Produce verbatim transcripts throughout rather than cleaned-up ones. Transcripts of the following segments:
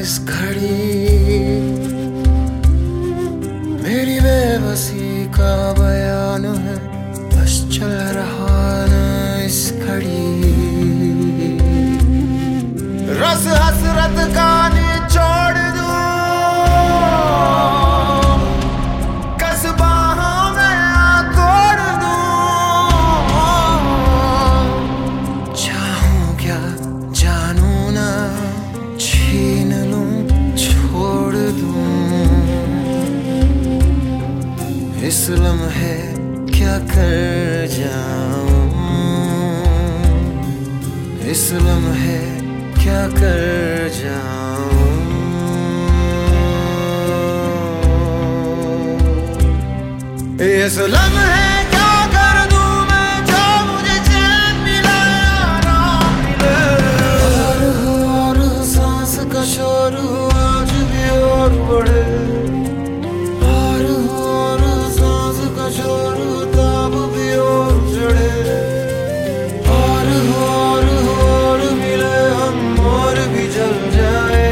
इस घड़ी मेरी बेबसी का बयान है, बस चल रहा न इस घड़ी। रस हसरत का निचोड़ दूं, कस बाहों में आ तोड़ दूं। चाहूं क्या जानूं ना, छीन लूं छोड़ दूं। इस लम्हे क्या कर जाऊं, इस लम्हे क्या कर जाऊं। इस लम्हे क्या कर दूं मैं, जो मुझे चैन मिला आराम मिले। और हो और सांस का शोर हो आज भी और बढ़े। और हो और सांस का शोर हो ताब भी और चढ़े। और हो और हो और मिले हम और भी जल जाए।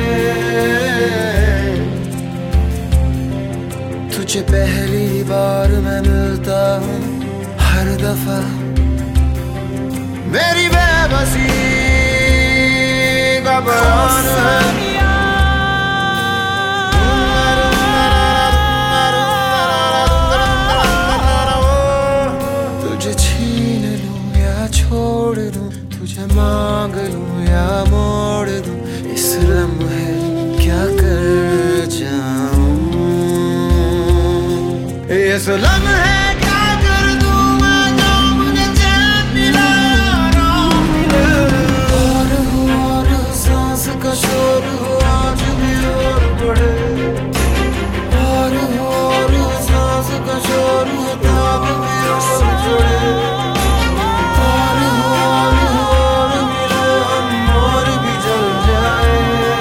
तुझे पहली बार मैं मिलता हूँ हर दफा, मेरी बेबसी का बयान है। तुझे छीन लूं या छोड़ दूं, तुझे मांग लूं या मोड़ दूं। इस लम्हे क्या कर जाऊं, इस लम्हे क्या कर दूं मैं, जो मुझे चैन मिला आराम मिले। और हो और सांस का शोर हो आज भी और बढ़े। और हो और सांस का शोर हो ताब भी और चढ़े। और हो और हो और मिले हम और भी जल जाए।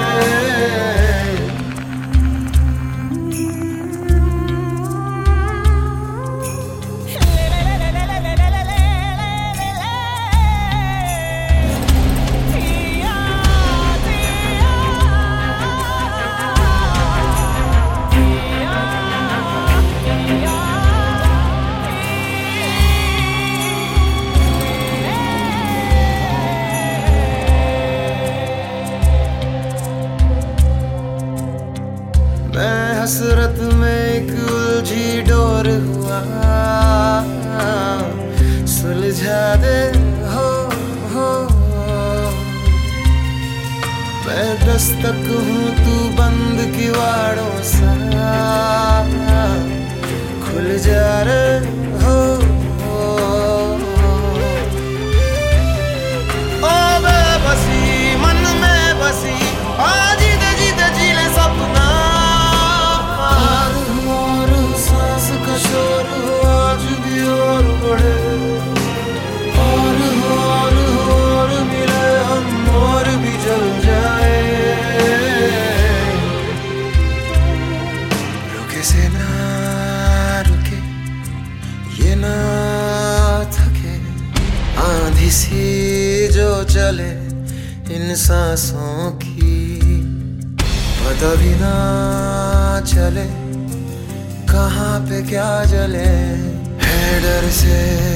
मैं हसरत में एक उलझी डोर हुआ, सुलझा दे हो हो। मैं दस्तक हूँ तू बंद किवाड़ों सा, खुल जा रे हो हो। ओ बेबसी मन में बसी, आज जीते जीते जी ले सपना। शोर हो आज भी और बढ़े। और हो और हो और मिले हम और भी जल जाए। रुके से ना रुके, ये ना थके। आंधी सी जो चले इन सांसों की, पता भी ना चले कहाँ पे क्या जले। है डर से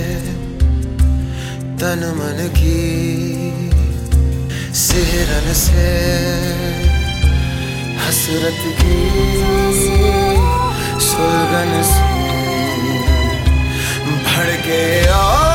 तन मन की, सिहरन से हसरत की, सुलगन से भड़के और